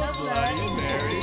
Bloody Mary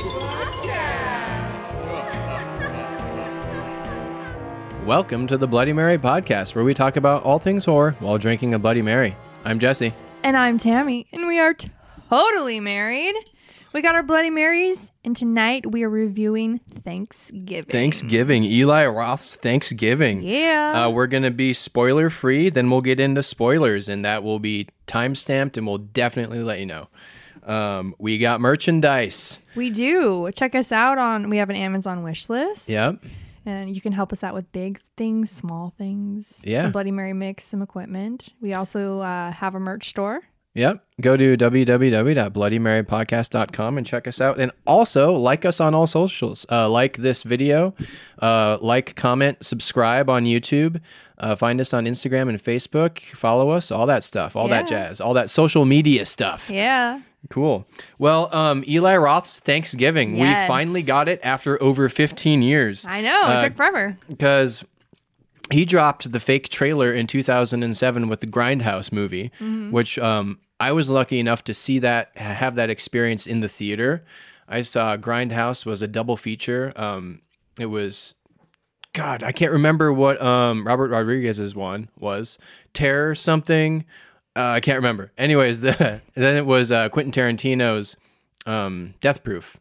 Welcome to the Bloody Mary Podcast, where we talk about all things horror while drinking a Bloody Mary. I'm Jesse. And I'm Tammy, and we are totally married. We got our Bloody Marys, and tonight we are reviewing Thanksgiving. Thanksgiving, Eli Roth's Thanksgiving. Yeah. We're going to be spoiler-free, then we'll get into spoilers, and that will be time-stamped, and we'll definitely let you know. We got merchandise. We do. Check us out we have an Amazon wish list. Yep. And you can help us out with big things, small things. Yeah. Some Bloody Mary mix, some equipment. We also have a merch store. Yep. Go to www.bloodymarypodcast.com and check us out. And also like us on all socials. Like this video, like, comment, subscribe on YouTube. Find us on Instagram and Facebook. Follow us, all that stuff, all that jazz, all that social media stuff. Yeah. Cool. Well, Eli Roth's Thanksgiving. Yes. We finally got it after over 15 years. I know. It took forever. Because he dropped the fake trailer in 2007 with the Grindhouse movie, which I was lucky enough to see have that experience in the theater. I saw Grindhouse was a double feature. It was, God, I can't remember what Robert Rodriguez's one was. Terror something. I can't remember. Anyways, then it was Quentin Tarantino's Death Proof.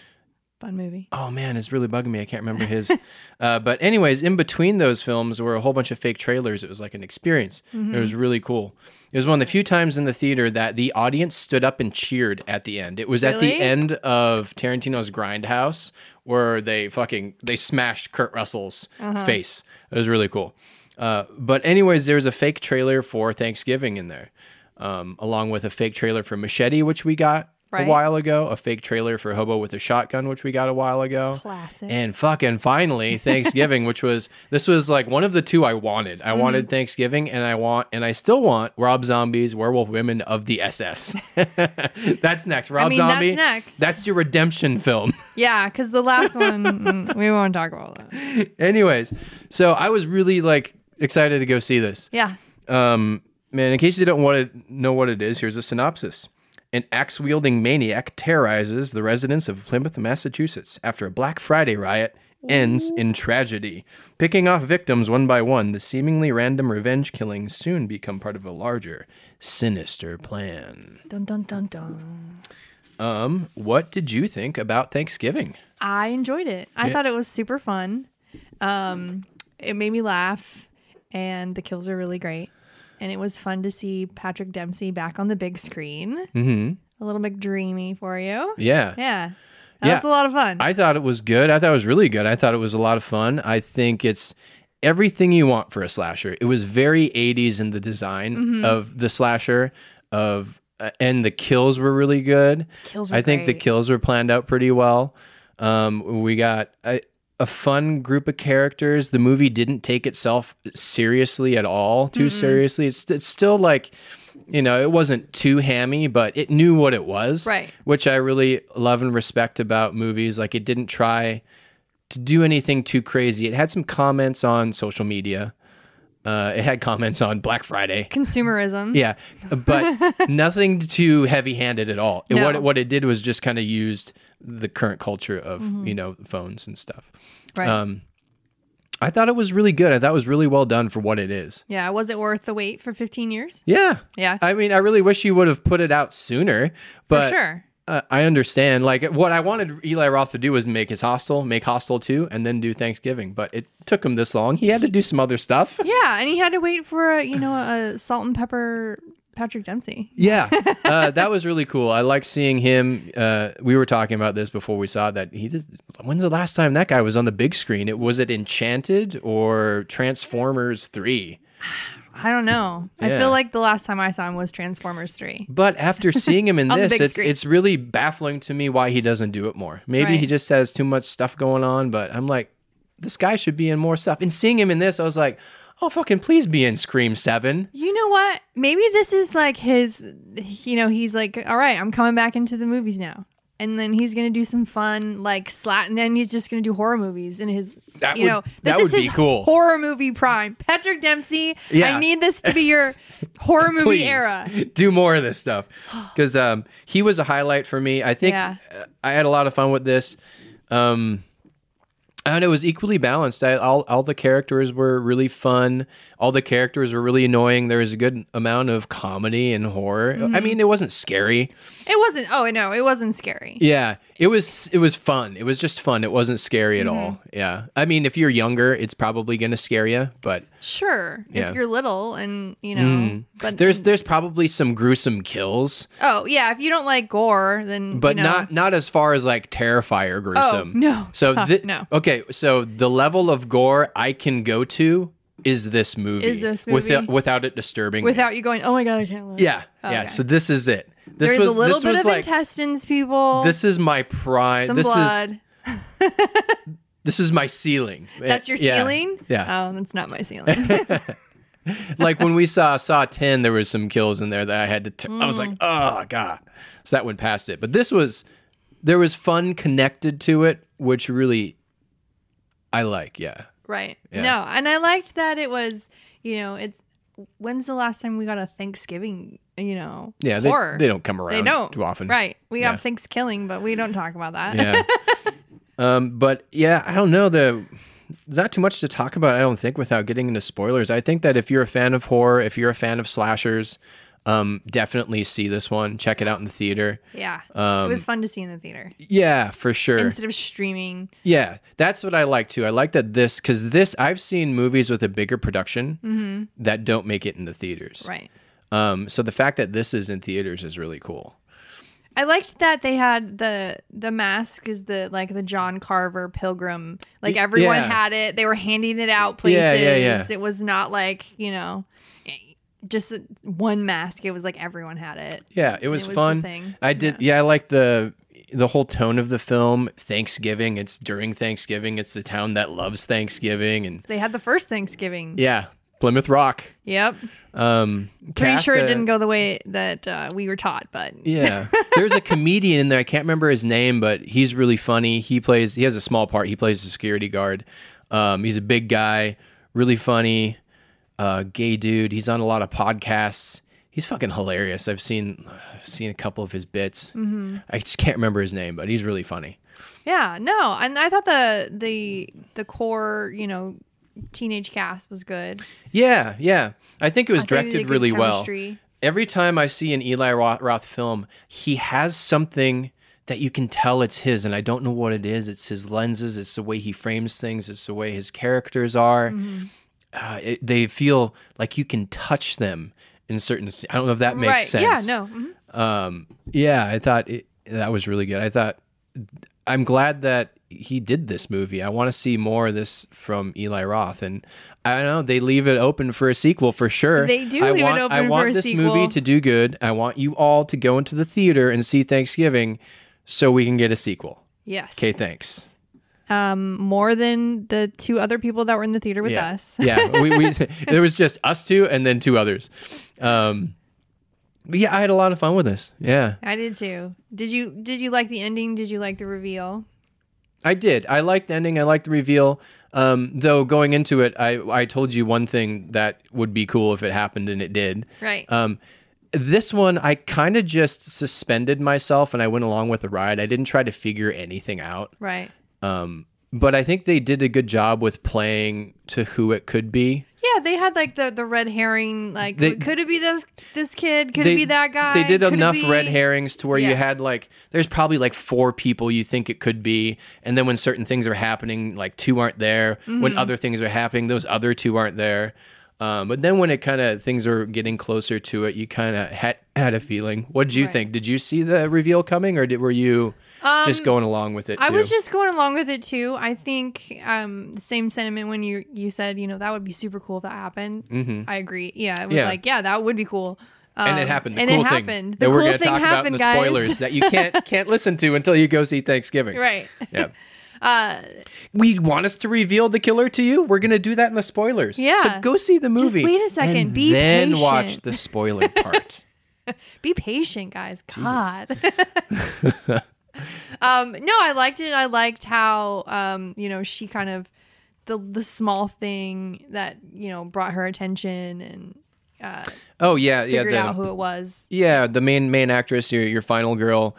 Fun movie. Oh man, it's really bugging me. I can't remember his. But anyways, in between those films were a whole bunch of fake trailers. It was like an experience. It was really cool. It was one of the few times in the theater that the audience stood up and cheered at the end. It was at the end of Tarantino's Grindhouse where they smashed Kurt Russell's face. It was really cool. But anyways, there was a fake trailer for Thanksgiving in there, along with a fake trailer for Machete, which we got a while ago, a fake trailer for Hobo with a Shotgun, which we got a while ago. Classic. And finally Thanksgiving, this was like one of the two I wanted. I wanted Thanksgiving, and I still want Rob Zombie's Werewolf Women of the SS. That's next. Zombie. That's next. That's your redemption film. Yeah, because the last one, we won't talk about that. Anyways, so I was really excited to go see this. Yeah. Man, in case you don't want to know what it is, here's a synopsis. An axe-wielding maniac terrorizes the residents of Plymouth, Massachusetts after a Black Friday riot ends in tragedy. Picking off victims one by one, the seemingly random revenge killings soon become part of a larger, sinister plan. Dun, dun, dun, dun. What did you think about Thanksgiving? I enjoyed it. I thought it was super fun. It made me laugh, and the kills are really great. And it was fun to see Patrick Dempsey back on the big screen. Mm-hmm. A little McDreamy for you. Yeah. Yeah. That was a lot of fun. I thought it was good. I thought it was really good. I thought it was a lot of fun. I think it's everything you want for a slasher. It was very 80s in the design of the slasher, and the kills were really good. I think the kills were planned out pretty well. We got a fun group of characters. The movie didn't take itself seriously at all, too seriously. It's still it wasn't too hammy, but it knew what it was, right? Which I really love and respect about movies. It didn't try to do anything too crazy. It had some comments on social media. It had comments on Black Friday. Consumerism. Yeah, but nothing too heavy-handed at all. No. What it did was just kind of used the current culture of, phones and stuff. Right. I thought it was really good. I thought it was really well done for what it is. Yeah. Was it worth the wait for 15 years? Yeah. Yeah. I mean, I really wish you would have put it out sooner, but for sure. I understand. What I wanted Eli Roth to do was make Hostel 2, and then do Thanksgiving. But it took him this long. He had to do some other stuff. Yeah, and he had to wait for a salt and pepper Patrick Dempsey. Yeah, that was really cool. I like seeing him. We were talking about this before we saw that he did. When's the last time that guy was on the big screen? Was it Enchanted or Transformers 3? I don't know. Yeah. I feel like the last time I saw him was Transformers 3. But after seeing him in On the this, big screen. it's really baffling to me why he doesn't do it more. Maybe he just has too much stuff going on, but I'm like, this guy should be in more stuff. And seeing him in this, I was like, oh, fucking please be in Scream 7. You know what? Maybe this is like his, he's like, all right, I'm coming back into the movies now. and then he's gonna do some fun like slat, and then he's just gonna do horror movies in his. That you would- know, that this would is his be cool. horror movie prime. Patrick Dempsey, Yeah. I need this to be your horror movie Please era. do more of this stuff because he was a highlight for me. I think Yeah. I had a lot of fun with this. And it was equally balanced. All the characters were really fun. All the characters were really annoying. There was a good amount of comedy and horror. I mean, it wasn't scary. It wasn't. Oh no, it wasn't scary. Yeah, it was fun. It was just fun. It wasn't scary at all. Yeah. I mean, if you're younger, it's probably going to scare you, but Sure, Yeah. if you're little and you know, but there's probably some gruesome kills, oh yeah, if you don't like gore, then but you know. not as far as like Terrifier gruesome. no. So No. Okay, so the level of gore I can go to is this movie. Is this movie? without it disturbing me. Without you going, oh my god, I can't look. Yeah. Okay. Yeah. So this is it. This There's was a little this bit was of like intestines, people. this is my prime. some This blood. this is my ceiling. That's your Yeah. ceiling? Yeah. Oh, that's not my ceiling. Like when we saw 10, there was some kills in there that I had to. I was like, oh god. So that went past it. But there was fun connected to it, which really I like. Yeah. Right. Yeah. No, and I liked that it was, you know, it's when's the last time we got a Thanksgiving, you know, Yeah. horror? They don't come around They don't. too often. Right. We Yeah. got Thanksgiving, but we don't talk about that. Yeah. But yeah, I don't know. There's not too much to talk about, I don't think, without getting into spoilers. I think that if you're a fan of horror, if you're a fan of slashers, definitely see this one. Check it out in the theater. Yeah. It was fun to see in the theater Yeah, for sure. instead of streaming. Yeah, that's what I like too. I like that because I've seen movies with a bigger production that don't make it in the theaters. Right. So the fact that this is in theaters is really cool. I liked that they had the mask is the John Carver pilgrim. Like everyone Yeah. had it. They were handing it out places. Yeah. It was not like, you know, just one mask. It was like everyone had it. Yeah, it was the fun. thing. I did. Yeah, I like the whole tone of the film. Thanksgiving. It's during Thanksgiving. It's the town that loves Thanksgiving, and They had the first Thanksgiving. yeah, Plymouth Rock. Yep. Pretty Cast sure it a- didn't go the way that we were taught, but Yeah, there's a comedian in there. I can't remember his name, but he's really funny. He has a small part. He plays a security guard. He's a big guy, really funny, gay dude. He's on a lot of podcasts. He's fucking hilarious. I've seen a couple of his bits. I just can't remember his name, but he's really funny. yeah, no. And I thought the core, you know, teenage cast was good. Yeah. I think it was I thought they did directed good really well. chemistry. Every time I see an Eli Roth film, he has something that you can tell it's his, and I don't know what it is. It's his lenses. It's the way he frames things. It's the way his characters are. They feel like you can touch them in certain. I don't know if that makes Right. sense. Yeah, no. Mhm. Yeah, I thought that was really good. I'm glad that he did this movie. I want to see more of this from Eli Roth, and I don't know, they leave it open for a sequel for sure. They do leave it open I want for a this sequel. movie to do good. I want you all to go into the theater and see Thanksgiving so we can get a sequel. Yes. Okay, thanks. More than the two other people that were in the theater with Yeah. us. Yeah, we there was just us two and then two others. But yeah, I had a lot of fun with this. Yeah. I did too. Did you like the ending? Did you like the reveal? I did. I liked the ending. I liked the reveal. Though going into it, I told you one thing that would be cool if it happened, and it did. Right. This one, I kind of just suspended myself and I went along with the ride. I didn't try to figure anything out. Right. But I think they did a good job with playing to who it could be. Yeah, they had like the red herring. Like, They- could it be this kid? Could it be that guy? They did Could it enough be- red herrings to where you Yeah. had there's probably 4 people you think it could be. And then when certain things are happening, 2 aren't there. Mm-hmm. When other things are happening, those other 2 aren't there. But then when things are getting closer to it, you kind of had a feeling. What did you Right. think? Did you see the reveal coming, or were you just going along with it too? I was just going along with it too. I think the same sentiment when you said, that would be super cool if that happened. Mm-hmm. I agree. Yeah, it was Yeah. that would be cool. And it happened. The and cool it thing happened. that The we're cool going to thing talk about in happened, the guys. spoilers that you can't listen to until you go see Thanksgiving. Right. Yeah. We want us to reveal the killer to you. We're going to do that in the spoilers. Yeah. So go see the movie. wait a second. And Be then patient. watch the spoiler part. Be patient, guys. God. No, I liked it. I liked how she kind of the small thing that brought her attention and figured out who it was. Yeah, the main actress, your final girl.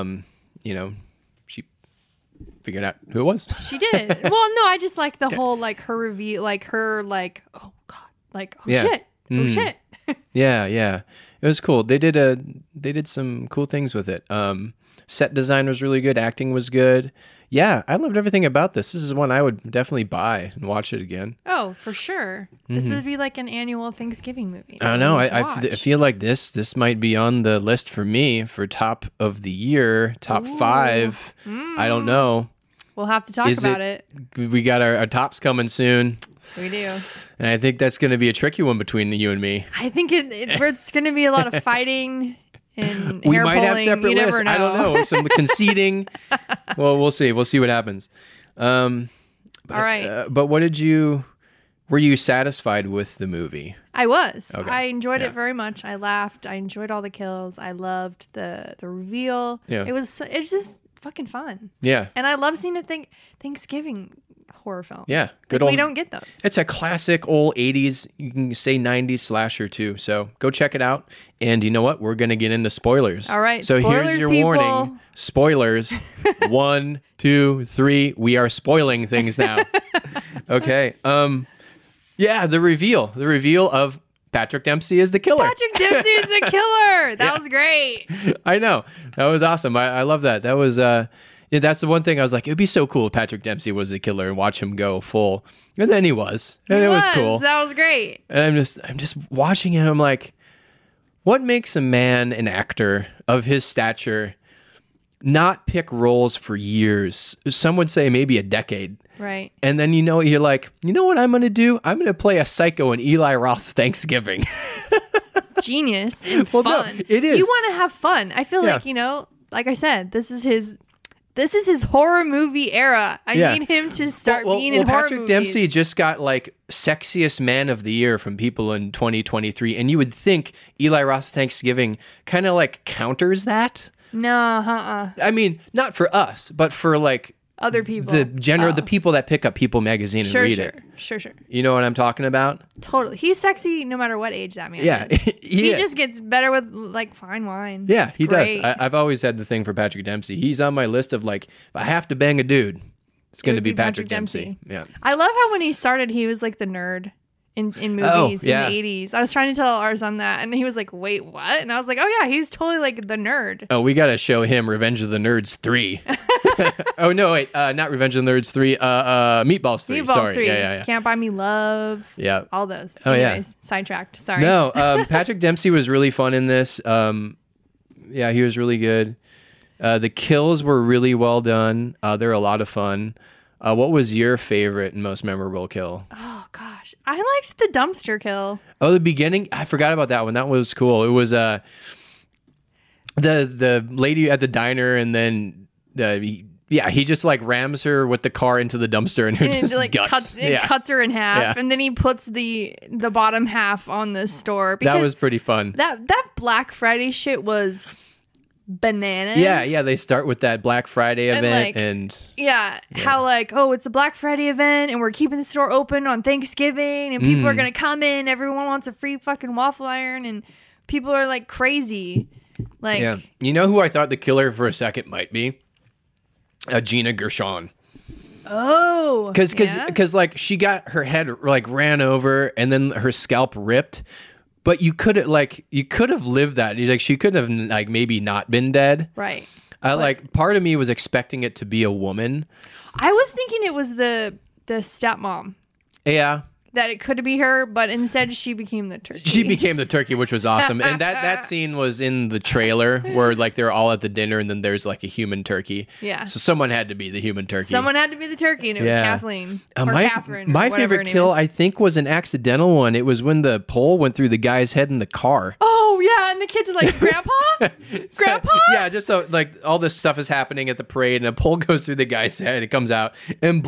She figured out who it was. She did. Well, no, I just like the whole like her reveal, like her like oh god, like shit, shit. Yeah. It was cool. They did some cool things with it. Set design was really good. Acting was good. Yeah, I loved everything about this. This is one I would definitely buy and watch it again. Oh, for sure. This would be like an annual Thanksgiving movie. I don't know. I feel like this might be on the list for me for top of the year, top 5. I don't know. We'll have to talk about it. We got our tops coming soon. We do. And I think that's going to be a tricky one between you and me. I think it's going to be a lot of fighting and we hair might pulling. have separate lists. Never know. I don't know. Some conceding. Well, we'll see. We'll see what happens. All right. But were you satisfied with the movie? I was. Okay. I enjoyed it very much. I laughed. I enjoyed all the kills. I loved the reveal. Yeah. It's just fucking fun. Yeah. And I love seeing a Thanksgiving horror film. Yeah. We don't get those. It's a classic old 80s, you can say 90s slasher too. So go check it out. And you know what? We're going to get into spoilers. All right. So spoilers, here's your people. warning. Spoilers. 1, 2, 3. We are spoiling things now. Okay. Yeah, the reveal of Patrick Dempsey is the killer. Patrick Dempsey is the killer. That was great. I know. That was awesome. I love that. That was that's the one thing I was like, it'd be so cool if Patrick Dempsey was the killer and watch him go full. And then he was. And it was cool. That was great. And I'm just watching it. I'm like, what makes a man, an actor of his stature, not pick roles for years? Some would say maybe a decade. Right. And then you're like, you know what I'm going to do? I'm going to play a psycho in Eli Roth's Thanksgiving. Genius and Well, fun. no, it is. You want to have fun. I feel like, like I said, this is his horror movie era. I need him to start being in horror Patrick movies. Dempsey just got like sexiest man of the year from people in 2023. And you would think Eli Roth's Thanksgiving kind of like counters that. No, I mean, not for us, but for like other people. The people that pick up People magazine and read it. Sure. You know what I'm talking about? Totally. He's sexy no matter what age that man is. He just gets better with like fine wine. Yeah, he great. does. I've always had the thing for Patrick Dempsey. He's on my list of like, if I have to bang a dude, it's going to be Patrick Dempsey. Yeah. I love how when he started, he was like the nerd in movies in the 80s. I was trying to tell our son that, and he was like, wait, what? And I was like, oh yeah, he's totally like the nerd. Oh, we got to show him Revenge of the Nerds 3. Oh, no, wait. Not Revenge of the Nerds 3. Meatballs 3. Meatballs 3. Yeah. Can't Buy Me Love. Yeah. All those. Oh, Anyways, sidetracked. Sorry. No, Patrick Dempsey was really fun in this. Yeah, he was really good. The kills were really well done. They're a lot of fun. What was your favorite and most memorable kill? Oh, gosh. I liked the dumpster kill. Oh, the beginning? I forgot about that one. That was cool. It was the lady at the diner, and then he just like rams her with the car into the dumpster, and her just like guts. cuts her in half, Yeah. and then he puts the bottom half on the store. That was pretty fun. That Black Friday shit was bananas. Yeah. They start with that Black Friday event, how like, oh, it's a Black Friday event, and we're keeping the store open on Thanksgiving, and people are gonna come in. Everyone wants a free fucking waffle iron, and people are like crazy. Like, yeah. You know who I thought the killer for a second might be? Gina Gershon. Oh, because like she got her head like ran over and then her scalp ripped, but you could have lived that. Like she could have like maybe not been dead. Right. Like part of me was expecting it to be a woman. I was thinking it was the stepmom. Yeah. That it could be her, but instead she became the turkey. She became the turkey, which was awesome. And that scene was in the trailer where like they're all at the dinner and then there's like a human turkey. Yeah. So someone had to be the human turkey. Someone had to be the turkey, and it was Kathleen. Or Catherine. My favorite kill, I think, was an accidental one. It was when the pole went through the guy's head in the car. Oh, and the kids are like, Grandpa? So, Grandpa? yeah, just so like all this stuff is happening at the parade, and a pole goes through the guy's head, it comes out, and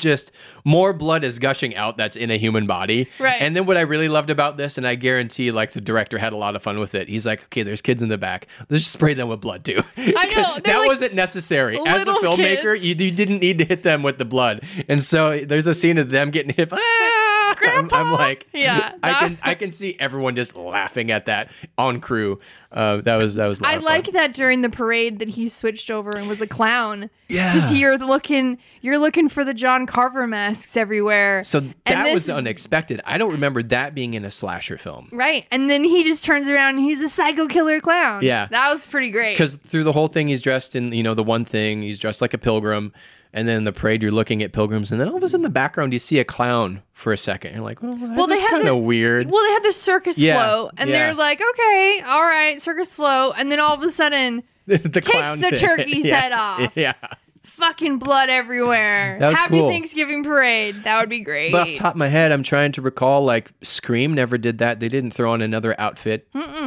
more blood is gushing out that's in a human body. Right. And then what I really loved about this, and I guarantee like the director had a lot of fun with it, he's like, okay, there's kids in the back, let's just spray them with blood too. I know. That like wasn't necessary. As a little filmmaker, kids. you didn't need to hit them with the blood. And so there's a scene of them getting hit. I'm like, Yeah, I can see everyone just laughing at that on crew. That was a lot I of like fun. that during the parade that he switched over and was a clown. Yeah. Because you're looking for the John Carver masks everywhere. So And that was this- unexpected. I don't remember that being in a slasher film. Right. And then he just turns around and he's a psycho killer clown. Yeah. That was pretty great. Because through the whole thing, he's dressed in, the one thing, he's dressed like a pilgrim. And then in the parade, you're looking at pilgrims. And then all of a sudden in the background, you see a clown for a second. You're like, well they that's had kind of weird. Well, they had the circus Yeah, float, and yeah. they're like, okay, all right, circus float. And then all of a sudden, the takes clown the thing. turkey's Yeah, head off. Yeah. Fucking blood everywhere. That was Happy cool. Thanksgiving parade. That would be great. But off the top of my head, I'm trying to recall, like, Scream never did that. They didn't throw on another outfit.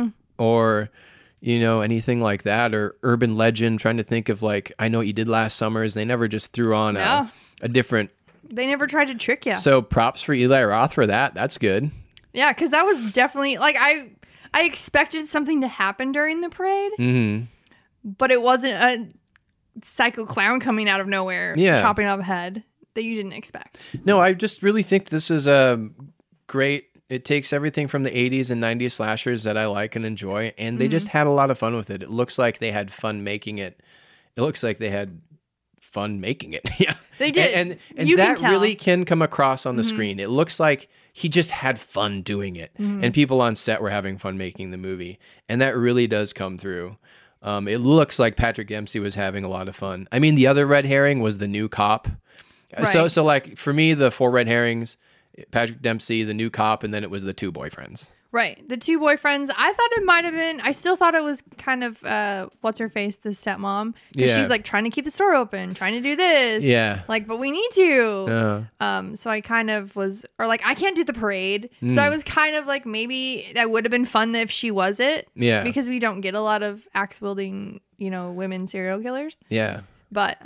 Or, anything like that. Or Urban Legend, trying to think of, like, I Know What You Did Last Summer. They never just threw on No. a different... They never tried to trick you. So props for Eli Roth for that. That's good. Yeah, because that was definitely like I expected something to happen during the parade, Mm-hmm. but it wasn't a psycho clown coming out of nowhere, Yeah. chopping off a head that you didn't expect. No, I just really think this is a great... It takes everything from the 80s and 90s slashers that I like and enjoy, and they just had a lot of fun with it. It looks like they had fun making it. It looks like they had fun making it. Yeah. They did. And You can that tell. really can come across on the screen. It looks like he just had fun doing it. And people on set were having fun making the movie. And that really does come through. It looks like Patrick Dempsey was having a lot of fun. I mean, the other red herring was the new cop. Right. So like for me, the 4 red herrings, Patrick Dempsey, the new cop, and then it was the 2 boyfriends. Right. The 2 boyfriends, I thought it might have been, I still thought it was kind of, what's her face, the stepmom. Because Yeah. she's like trying to keep the store open, trying to do this. Yeah. Like, but we need to. So I kind of was, or like, I can't do the parade. So I was kind of like, maybe that would have been fun if she was it. Yeah. Because we don't get a lot of axe wielding, women serial killers. Yeah. But,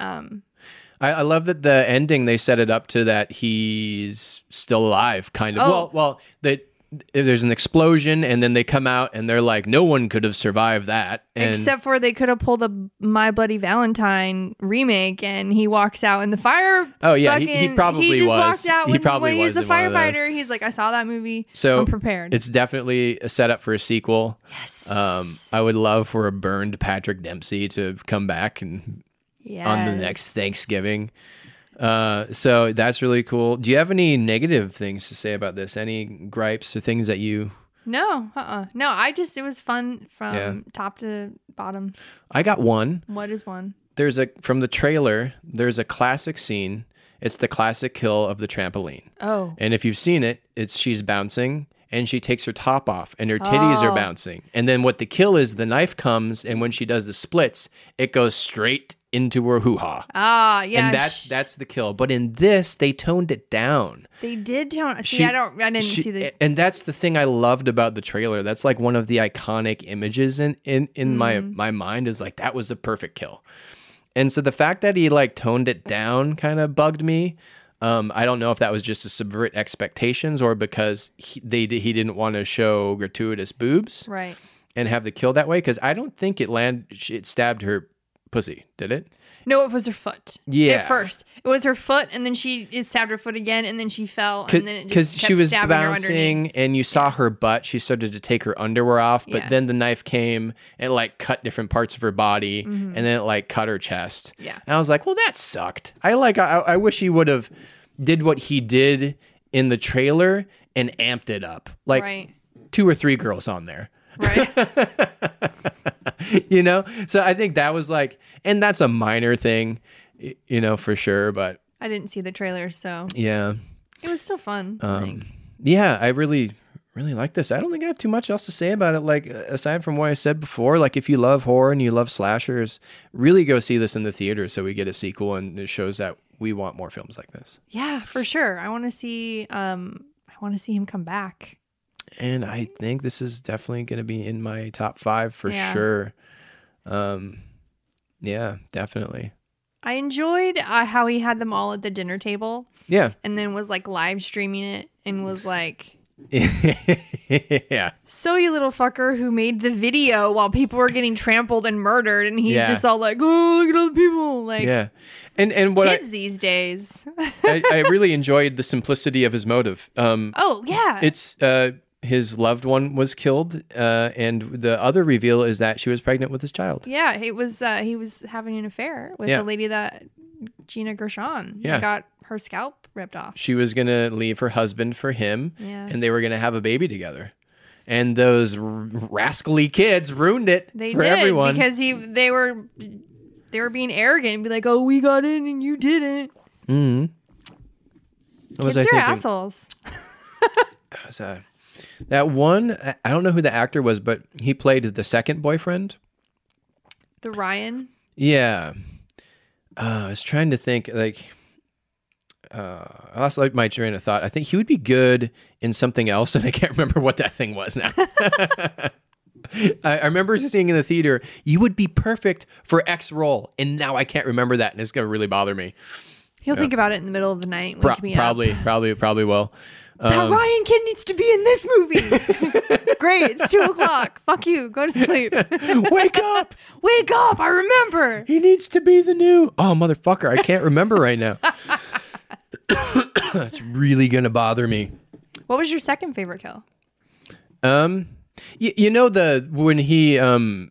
I love that the ending, they set it up to that he's still alive, kind of. Oh. Well, there's an explosion, and then they come out, and they're like, no one could have survived that. And except for they could have pulled a My Bloody Valentine remake, and he walks out in the fire. Oh, yeah, he probably he just was. walked out He when, probably when he was was a in one of those. firefighter. He's like, I saw that movie. so I'm prepared. It's definitely a setup for a sequel. Yes. I would love for a burned Patrick Dempsey to come back and on the next Yes. Thanksgiving. So that's really cool. Do you have any negative things to say about this? Any gripes or things that you... No, no. It was fun from top to bottom. I got one. What is one? From the trailer, there's a classic scene. It's the classic kill of the trampoline. Oh, And if you've seen it, she's bouncing and she takes her top off and her titties are Oh. bouncing. And then what the kill is, the knife comes, and when she does the splits, it goes straight into her hoo-ha. yeah. And that's the kill. But in this, they toned it down. they did tone. See, I didn't see the. And that's the thing I loved about the trailer. That's like one of the iconic images in my mind, is like, that was the perfect kill. And so the fact that he like toned it down kind of bugged me. I don't know if that was just to subvert expectations or because he didn't want to show gratuitous boobs Right. and have the kill that way. Because I don't think it stabbed her pussy, did it? No, it was her foot. Yeah. At first, it was her foot, and then it stabbed her foot again, and then she fell, and then it Because just kept she was stabbing her bouncing underneath. and you saw her butt, she started to take her underwear off, but Yeah. then the knife came and like cut different parts of her body, and then it like cut her chest. Yeah. And I was like, well, that sucked. I wish he would have did what he did in the trailer and amped it up, like Right. 2 or 3 girls on there. Right. So I think that was like, and that's a minor thing, for sure, but I didn't see the trailer, so yeah. it was still fun. I think. Yeah, I really like this. I don't think I have too much else to say about it. Like, aside from what I said before, like, if you love horror and you love slashers, really go see this in the theater so we get a sequel, and it shows that we want more films like this. Yeah, for sure. I want to see him come back. And I think this is definitely going to be in my top 5 for Yeah. sure. Yeah, definitely. I enjoyed how he had them all at the dinner table Yeah. and then was like live streaming it and was like, Yeah. so you little fucker who made the video while people were getting trampled and murdered, and he's Yeah. just all like, oh, look at all the people. Like, Yeah. And what kids these days. I really enjoyed the simplicity of his motive. Oh, yeah. It's his loved one was killed, and the other reveal is that she was pregnant with his child. Yeah, it was he was having an affair with Yeah. the lady that Gina Gershon Yeah. got her scalp ripped off. She was gonna leave her husband for him, Yeah. and they were gonna have a baby together. And those rascally kids ruined it They for did everyone. because they were being arrogant and be like, "Oh, we got in and you didn't." Mm-hmm. What was Kids I are thinking? assholes. It was, that one, I don't know who the actor was, but he played the second boyfriend. The Ryan. Yeah. I was trying to think, like, I lost like my train of thought. I think he would be good in something else, and I can't remember what that thing was now. I remember seeing in the theater, you would be perfect for X role, and now I can't remember that, and it's going to really bother me. He'll think about it in the middle of the night. Wake me up. Probably will. That Ryan kid needs to be in this movie. Great, it's 2:00. Fuck you. Go to sleep. Wake up! Wake up! I remember. He needs to be the new. Oh, motherfucker! I can't remember right now. That's really gonna bother me. What was your second favorite kill? You know when he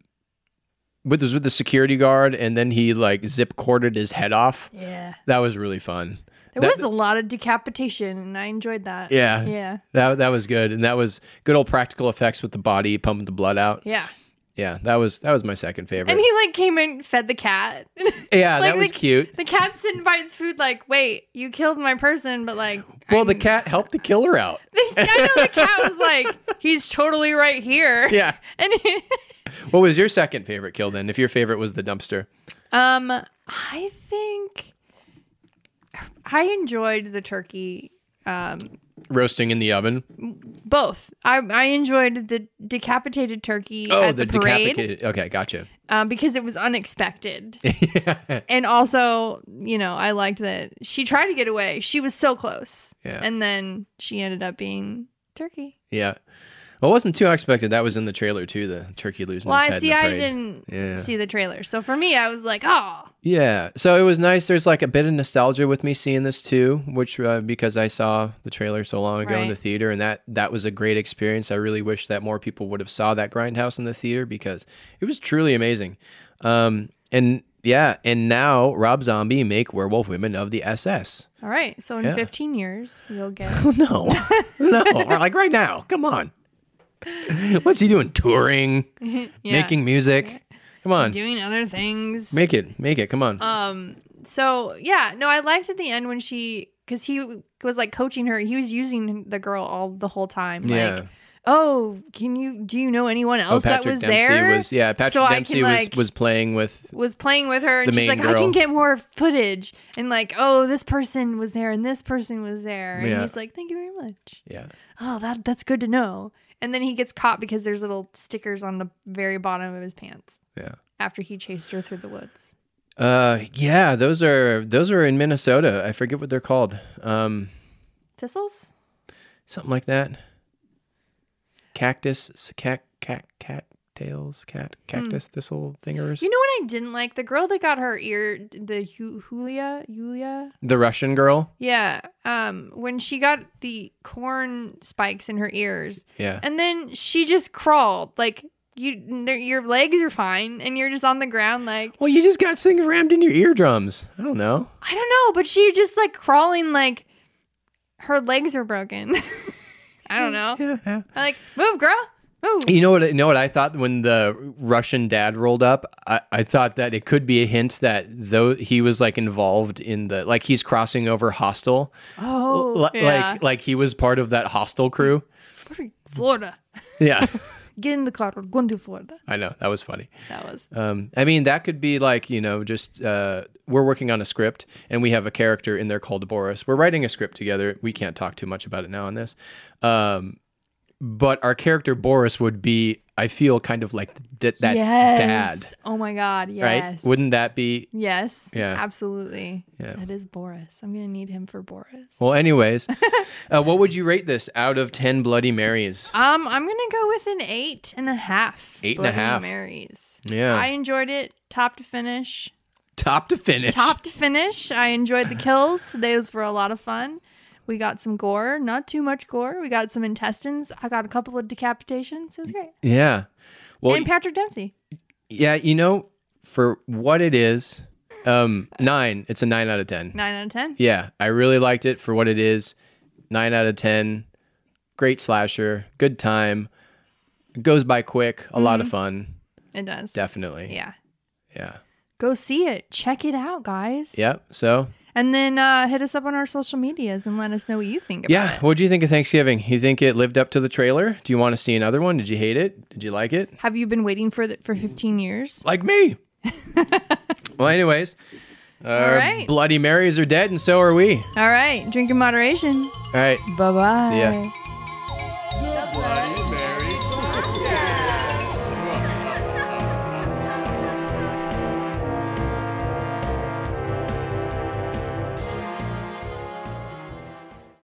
with the security guard and then he like zip corded his head off. Yeah. That was really fun. There was a lot of decapitation, and I enjoyed that. Yeah. Yeah. That was good, and that was good old practical effects with the body pumping the blood out. Yeah. Yeah, that was my second favorite. And he like came and fed the cat. Yeah, Like, that was cute. The cat sitting by its food, like, wait, you killed my person, but like, Well, the cat helped the killer out. I know the cat was like, he's totally right here. Yeah. And What was your second favorite kill then? If your favorite was the dumpster. I think I enjoyed the turkey. Roasting in the oven. Both. I enjoyed the decapitated turkey at the parade. Decapitated. Okay, gotcha. Because it was unexpected. And also, I liked that she tried to get away. She was so close. Yeah. And then she ended up being turkey. Yeah. Well, it wasn't too unexpected. That was in the trailer too, the turkey losing his head in the I parade. didn't see the trailer. So for me, I was like, oh. Yeah. So it was nice. There's like a bit of nostalgia with me seeing this too, which because I saw the trailer so long ago in the theater, and that was a great experience. I really wish that more people would have saw that Grindhouse in the theater because it was truly amazing. And now Rob Zombie make Werewolf Women of the SS. All right. So in 15 years, you'll get. Oh, no, or like right now. Come on. What's he doing? Touring, making music. Come on, doing other things. make it. Come on. So yeah, no, I liked at the end when because he was like coaching her. He was using the girl the whole time. Yeah. Like, oh, do you know anyone else that was there? Patrick So Dempsey was playing with her, and the she's main like, I girl. can get more footage, and like, oh, this person was there, and this person was there, and Yeah. he's like, thank you very much. Yeah. Oh, that's good to know. And then he gets caught because there's little stickers on the very bottom of his pants Yeah. after he chased her through the woods. Yeah, those are in Minnesota. I forget what they're called. Thistles? Something like that. Cactus, cattails, cactus thistle thingers. You know what I didn't like? The girl that got her ear, the Yulia? The Russian girl. Yeah. When she got the corn spikes in her ears. Yeah. And then she just crawled. Like, your legs are fine, and you're just on the ground like... Well, you just got things rammed in your eardrums. I don't know. I don't know, but she just like crawling like her legs were broken. I don't know. Yeah. I'm like, move, girl. Move. You know what I thought when the Russian dad rolled up? I thought that it could be a hint that though he was like involved in he's crossing over Hostel. Oh, yeah. Like he was part of that Hostel crew. Florida. Yeah. Get in the car. We're going to Florida. I know. That was funny. That was. I mean, that could be like, just we're working on a script and we have a character in there called Boris. We're writing a script together. We can't talk too much about it now on this. but our character Boris would be, I feel, kind of like that yes. dad. Oh my God, yes. Right? Wouldn't that be? Yes, Yeah. absolutely. Yeah. That is Boris. I'm going to need him for Boris. Well, anyways, what would you rate this out of 10 Bloody Marys? I'm going to go with an 8.5. 8.5. Bloody Marys. Yeah. I enjoyed it top to finish. Top to finish. Top to finish. I enjoyed the kills. Those were a lot of fun. We got some gore, not too much gore. We got some intestines. I got a couple of decapitations. It was great. Yeah. Well, and Patrick Dempsey. yeah, for what it is, 9. It's a 9 out of 10. 9 out of 10. Yeah, I really liked it for what it is. 9 out of 10. Great slasher. Good time. Goes by quick. A lot of fun. It does. Definitely. Yeah. Yeah. Go see it. Check it out, guys. Yep. So. And then hit us up on our social medias and let us know what you think about it. What do you think of Thanksgiving? You think it lived up to the trailer? Do you want to see another one? Did you hate it? Did you like it? Have you been waiting for 15 years? Like me. Well, anyways. right. Bloody Marys are dead, and so are we. All right. Drink in moderation. All right. Bye-bye. See ya.